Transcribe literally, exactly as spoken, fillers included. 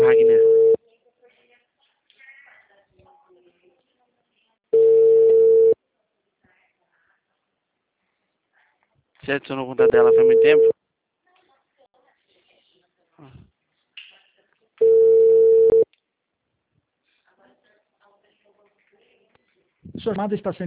Wagner. Você adicionou a conta dela faz muito tempo? Sua chamada está sendo